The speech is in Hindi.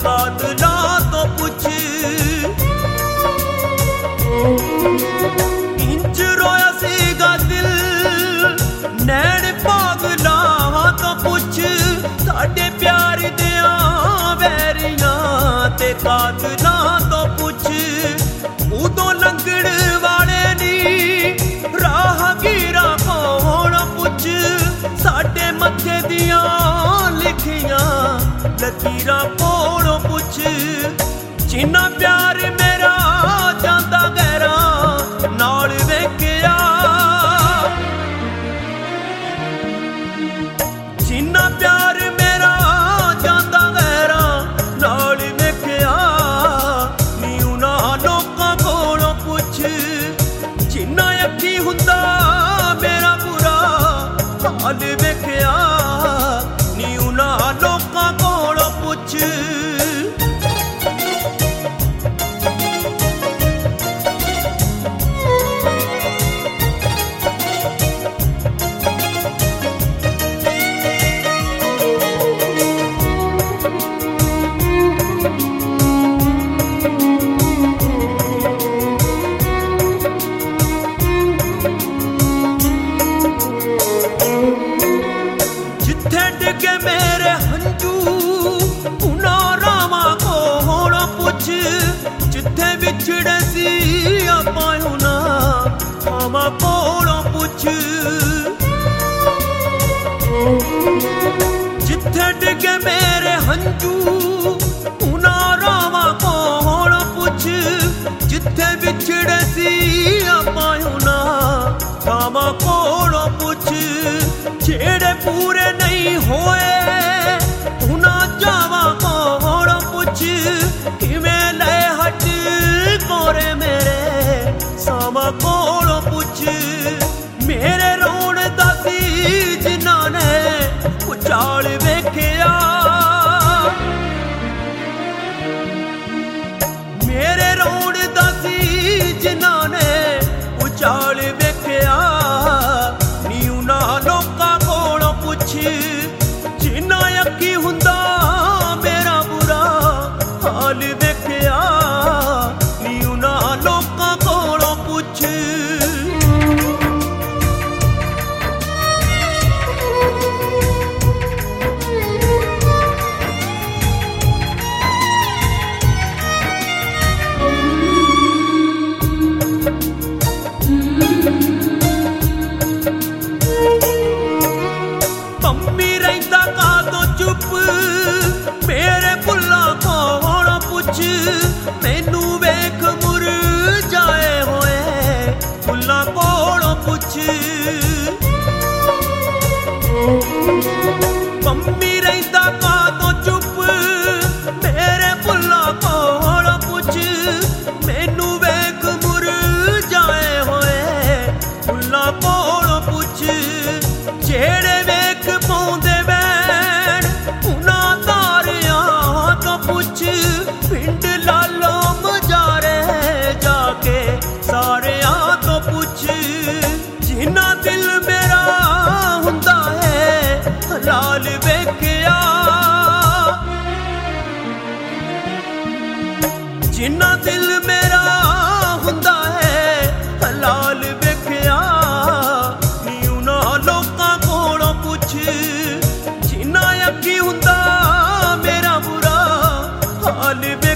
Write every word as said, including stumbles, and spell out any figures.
कातलां तो पुछ। इंज रोया सीगा दिल नैन पागलां तो पुछ। साडे प्यार दियां वैरियां ते कातलां तो पुछ। उदों लंघण वाले नी राहगीरां कोलों पुछ। साडे मत्थे दियां लिखियां लकीरां कोलों पुछ। जिन्ना प्यार मेरा जांदा गैरा नाल वेखिया। जिन्ना प्यार मेरा जांदा गैरा नाल वेखिया। नी उन्हां लोकां कोलों पुछ। जिन्ना अखी हुंदा मेरा बुरा हाल वेखिया। नी उन्हां लोकां कोलों पुछ। जिथे डिगे मेरे हंजू उन्हां रावां कोलों पुछ। जिथे विछड़े सी आपां उन्हां थावां कोलों पुछ। जिथे डिगे मेरे हंजू उन्हां रावां कोलों पुछ। जिथे विछड़े सी आपां उन्हां थावां कोलों पुछ। जेड़े पूरे नहीं होए उन्हां जावां कोलों पुछ। किवें ले हट कोरे मेरे सावां कोलों पुछ। मेरे रोण दा सी जिन्हां ने उचाल वेखिया। मेरे रोण दा सी जिन्हां ने उचाल वेखिया। नी उन्हां लोकां कोलों पुछ। जिन्ना अखी हुंदा मेरा बुरा हाल वेखिया। नी उन्हां लोकां कोलों पुछ। पंमी रहिंदा कातों चुप मेरे फुल्लां कोलों पुछ। मैनू वेख मुरझाए होए फुल्लां कोलों पुछ। पंमी रहिंदा कातों चुप मेरे फुल्लां कोलों पुछ। मैनू वेख मुरझाए होए फुल्लां कोलों पुछ। जेड़े वेख पाउंदे वैण उन्हां तारियां तो पुछ। पिंड लालो मजारे जाके सारियां तो पुछ। जिन्ना दिल मेरा हुंदा है लाल वेखिया। जिन्ना दिल मेरा हुंदा है लाल वेखिया। नी उन्हां लोकां कोलों पुछ। जिन्ना अखी हुंदा मेरा बुरा हाल